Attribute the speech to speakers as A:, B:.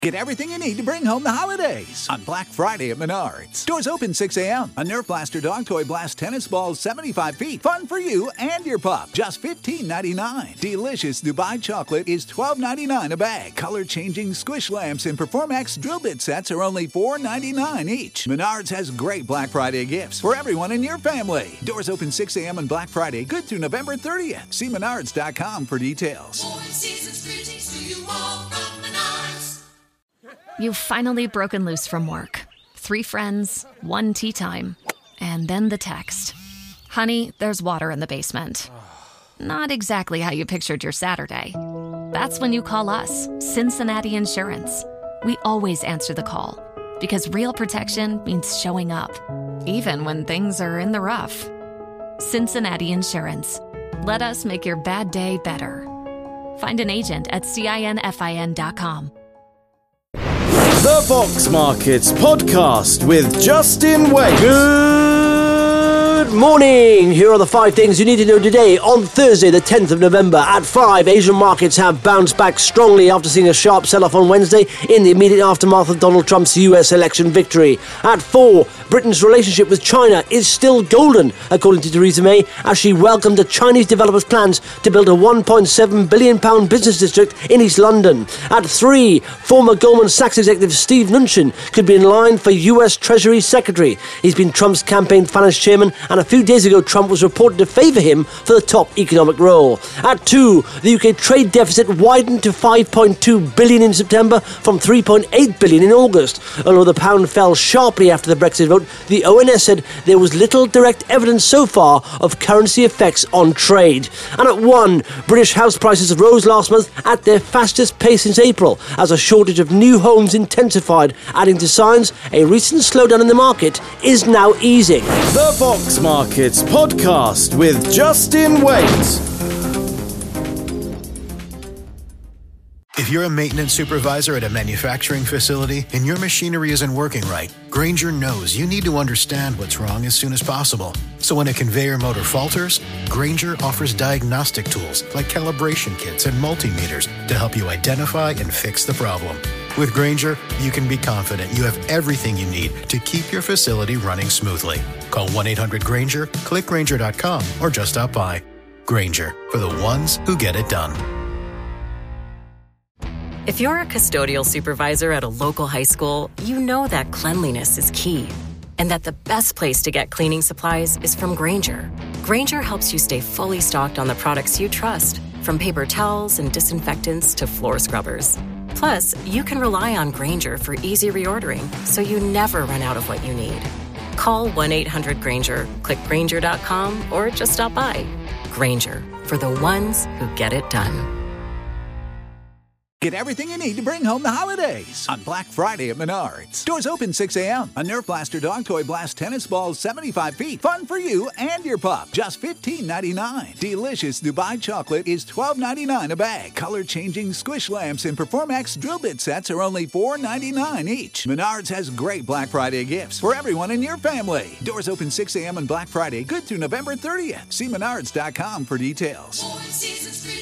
A: Get everything you need to bring home the holidays on Black Friday at Menards. Doors open 6 a.m. A Nerf Blaster Dog Toy Blast tennis balls 75 feet. Fun for you and your pup. Just $15.99. Delicious Dubai chocolate is $12.99 a bag. Color-changing squish lamps and Performax drill bit sets are only $4.99 each. Menards has great Black Friday gifts for everyone in your family. Doors open 6 a.m. on Black Friday. Good through November 30th. See Menards.com for details.
B: You've finally broken loose from work. 3 friends, 1 tea time, and then the text. Honey, there's water in the basement. Not exactly how you pictured your Saturday. That's when you call us, Cincinnati Insurance. We always answer the call, because real protection means showing up, even when things are in the rough. Cincinnati Insurance. Let us make your bad day better. Find an agent at CINFIN.com.
C: The Fox Markets Podcast with Justin Wade.
D: Good morning. Here are the 5 things you need to know today on Thursday, the 10th of November. At 5, Asian markets have bounced back strongly after seeing a sharp sell-off on Wednesday in the immediate aftermath of Donald Trump's US election victory. At 4, Britain's relationship with China is still golden, according to Theresa May, as she welcomed the Chinese developers' plans to build a £1.7 billion business district in East London. At 3, former Goldman Sachs executive Steve Mnuchin could be in line for US Treasury Secretary. He's been Trump's campaign finance chairman, and a few days ago Trump was reported to favour him for the top economic role. At 2, the UK trade deficit widened to $5.2 billion in September from $3.8 billion in August. Although the pound fell sharply after the Brexit vote, the ONS said there was little direct evidence so far of currency effects on trade. And at 1, British house prices rose last month at their fastest pace since April, as a shortage of new homes intensified, adding to signs a recent slowdown in the market is now easing.
C: The Fox Markets Podcast with Justin Wade.
E: If you're a maintenance supervisor at a manufacturing facility and your machinery isn't working right, Grainger knows you need to understand what's wrong as soon as possible. So when a conveyor motor falters, Grainger offers diagnostic tools like calibration kits and multimeters to help you identify and fix the problem. With Grainger, you can be confident you have everything you need to keep your facility running smoothly. Call 1-800-GRAINGER, click Grainger.com, or just stop by. Grainger, for the ones who get it done.
F: If you're a custodial supervisor at a local high school, you know that cleanliness is key, and that the best place to get cleaning supplies is from Grainger. Grainger helps you stay fully stocked on the products you trust, from paper towels and disinfectants to floor scrubbers. Plus, you can rely on Grainger for easy reordering, so you never run out of what you need. Call 1-800-GRAINGER, click Grainger.com, or just stop by. Grainger, for the ones who get it done.
A: Get everything you need to bring home the holidays on Black Friday at Menards. Doors open 6 a.m. A Nerf Blaster Dog Toy Blast tennis balls 75 feet. Fun for you and your pup. Just $15.99. Delicious Dubai chocolate is $12.99 a bag. Color-changing squish lamps and Performax drill bit sets are only $4.99 each. Menards has great Black Friday gifts for everyone in your family. Doors open 6 a.m. on Black Friday. Good through November 30th. See Menards.com for details.